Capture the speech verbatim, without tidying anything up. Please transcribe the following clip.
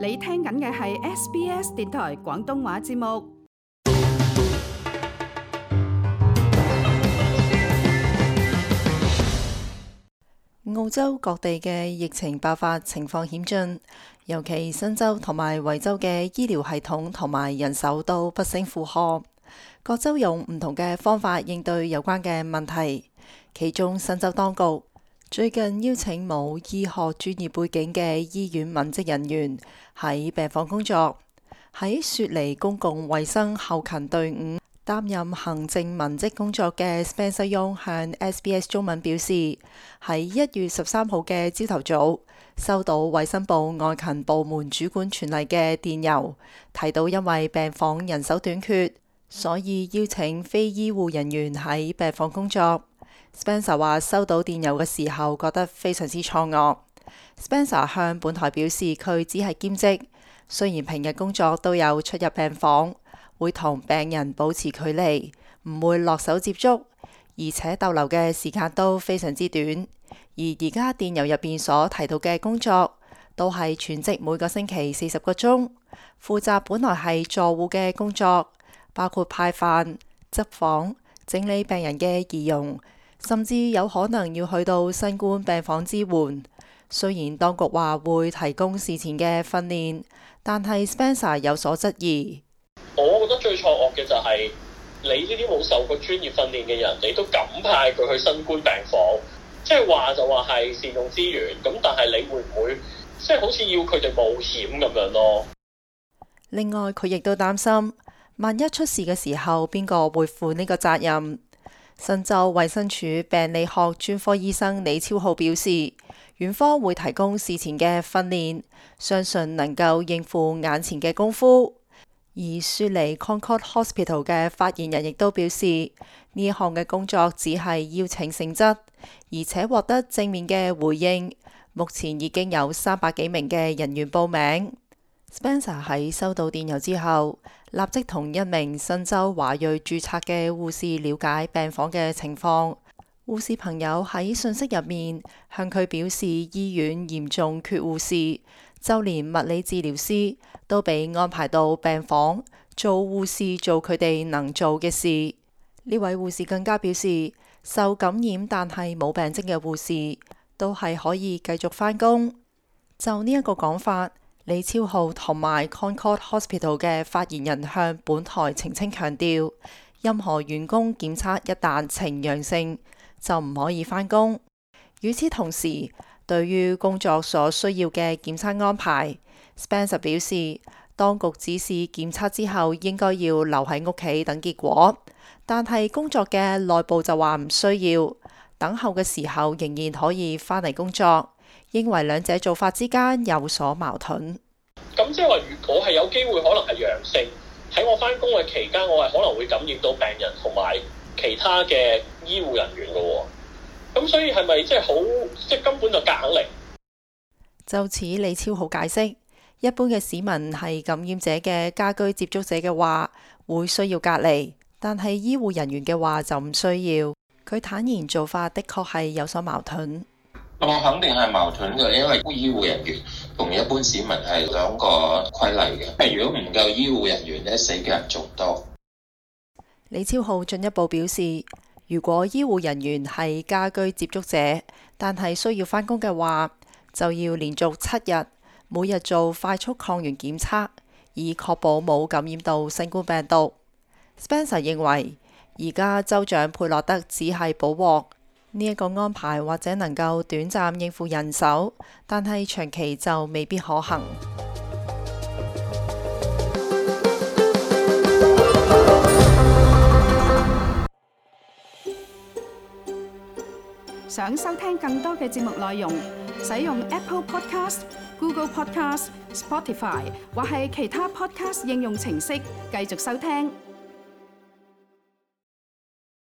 你聽緊嘅係 S B S 電台廣東話節目。 澳洲各地嘅疫情爆發情況險峻，尤其新州同埋維州嘅醫療系統同埋人手都不勝負荷。各州用唔同嘅方法應對有關嘅問題，其中新州當局最近邀請冇醫學專業背景嘅醫院文職人員喺病房工作。喺雪梨公共衛生後勤隊伍擔任行政文職工作嘅 Spencer Young 向 S B S 中文表示，喺一月十三號嘅朝頭早收到衛生部外勤部門主管傳嚟嘅電郵，提到因為病房人手短缺，所以邀請非醫護人員喺病房工作。Spencer 話收到電郵嘅時候覺得非常之錯愕。Spencer 向本台表示，佢只係兼職，雖然平日工作都有出入病房，會同病人保持距離，唔會落手接觸，而且逗留嘅時間都非常之短。而而家電郵入邊所提到嘅工作，都係全職每個星期四十個鐘，負責本來係助護嘅工作，包括派飯、執房、整理病人嘅儀容，甚至有可能要去到新冠病房支援。雖然當局話會提供事前嘅訓練，但係 Spencer 有所質疑。 我覺得最錯愕嘅就係、是、你呢啲冇受過專業訓練嘅人，你都敢派佢去新冠病房，即係話就話係善用資源，咁但係你會唔會即係、就是、好似要佢哋冒險咁樣咯？ 另外，佢亦都擔心，萬一出事嘅時候，邊個會負呢個責任？新州衛生署病理學專科醫生李超浩表示，院方會提供事前嘅訓練，相信能夠應付眼前嘅功夫。而雪梨 Concord Hospital 嘅發言人亦都表示，呢一項嘅工作只係邀請性質，而且獲得正面嘅回應。目前已經有三百幾名嘅人員報名。Spencer 喺收到電郵之後，立即同一名新州華裔註冊嘅護士了解病房嘅情況。護士朋友喺信息入面向佢表示，醫院嚴重缺護士，就連物理治療師都被安排到病房做護士，做佢哋能做嘅事。呢位護士更加表示，受感染但係冇病徵嘅護士都係可以繼續返工。就呢一個講法，李超浩同埋 Concord Hospital 嘅發言人向本台澄清強調，任何員工檢測一旦呈陽性，就唔可以返工。與此同時，對於工作所需要嘅檢測安排， Spencer 表示，當局指示檢測之後應該要留喺屋企等結果，但係工作嘅內部就話唔需要，等候嘅時候仍然可以返嚟工作，認為兩者做法之間有所矛盾。 咁即係話，如果係有機會可能係陽性，喺我返工嘅期間，我係可能會感染到病人同埋其他嘅醫護人員嘅喎。咁所以係咪即係好，即係根本就夾硬嚟？ 就此，李超浩解釋，一般嘅市民係感染者嘅家居接觸者嘅話，會需要隔離，但係醫護人員嘅話就唔需要。佢坦言做法的確係有所矛盾。 我肯定係矛盾嘅，因為醫護人員同一般市民係兩個規例嘅。如果唔夠醫護人員咧，死嘅人仲多。 李超浩進一步表示，如果醫護人員係家居接觸者，但係需要返工嘅話，就要連續七日，每日做快速抗原檢測，以確保冇感染到新冠病毒。Spencer 認為，而家州長佩洛德只係補鑊。呢一個安排或者能夠短暫應付人手，但係長期就未必可行。 想收聽更多嘅節目內容，使用 Apple Podcast、Google Podcast、Spotify 或係其他 Podcast 應用程式繼續收聽。